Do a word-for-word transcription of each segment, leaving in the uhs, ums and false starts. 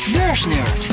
Beursnerd.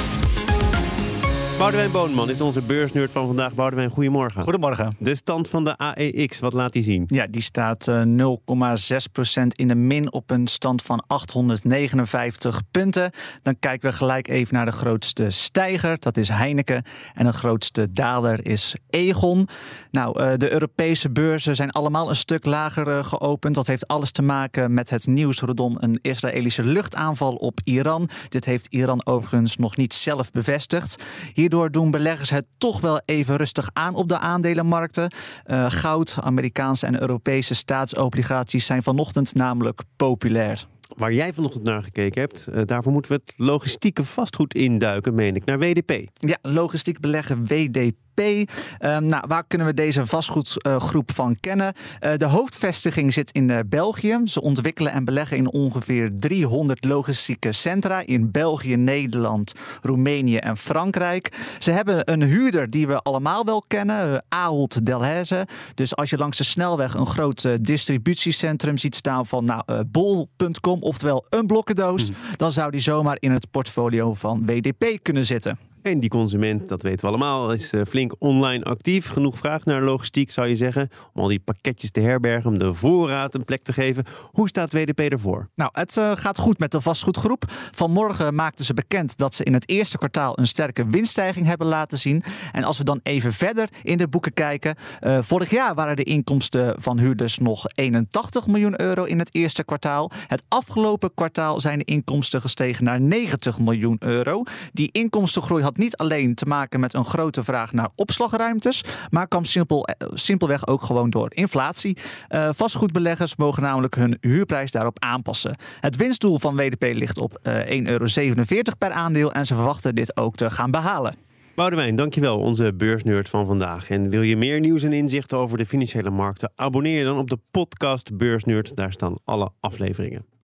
Boudewijn Boonman is onze beursnerd van vandaag. Boudewijn, goedemorgen. Goedemorgen. De stand van de A E X, wat laat die zien? Ja, die staat uh, nul komma zes procent in de min op een stand van achthonderdnegenenvijftig punten. Dan kijken we gelijk even naar de grootste stijger. Dat is Heineken. En de grootste daler is Aegon. Nou, uh, de Europese beurzen zijn allemaal een stuk lager uh, geopend. Dat heeft alles te maken met het nieuws rondom een Israëlische luchtaanval op Iran. Dit heeft Iran overigens nog niet zelf bevestigd. Hierdoor doen beleggers het toch wel even rustig aan op de aandelenmarkten. Uh, goud, Amerikaanse en Europese staatsobligaties zijn vanochtend namelijk populair. Waar jij vanochtend naar gekeken hebt, uh, daarvoor moeten we het logistieke vastgoed induiken, meen ik, naar W D P. Ja, logistiek beleggen W D P. Um, nou, waar kunnen we deze vastgoedgroep uh, van kennen? Uh, de hoofdvestiging zit in uh, België. Ze ontwikkelen en beleggen in ongeveer driehonderd logistieke centra in België, Nederland, Roemenië en Frankrijk. Ze hebben een huurder die we allemaal wel kennen, uh, Ahold Delhaize. Dus als je langs de snelweg een groot uh, distributiecentrum ziet staan van nou, uh, bol punt com, oftewel een blokkendoos, mm. dan zou die zomaar in het portfolio van W D P kunnen zitten. En die consument, dat weten we allemaal, is uh, flink online actief. Genoeg vraag naar logistiek, zou je zeggen, om al die pakketjes te herbergen, om de voorraad een plek te geven. Hoe staat W D P ervoor? Nou, het uh, gaat goed met de vastgoedgroep. Vanmorgen maakten ze bekend dat ze in het eerste kwartaal een sterke winststijging hebben laten zien. En als we dan even verder in de boeken kijken. Uh, vorig jaar waren de inkomsten van huurders nog eenentachtig miljoen euro in het eerste kwartaal. Het afgelopen kwartaal zijn de inkomsten gestegen naar negentig miljoen euro. Die inkomstengroei had niet alleen te maken met een grote vraag naar opslagruimtes, maar kwam simpel, simpelweg ook gewoon door inflatie. Uh, vastgoedbeleggers mogen namelijk hun huurprijs daarop aanpassen. Het winstdoel van W D P ligt op uh, één euro zevenenveertig per aandeel en ze verwachten dit ook te gaan behalen. Boudewijn, dankjewel, onze beursnerd van vandaag. En wil je meer nieuws en inzichten over de financiële markten? Abonneer je dan op de podcast Beursnerd. Daar staan alle afleveringen.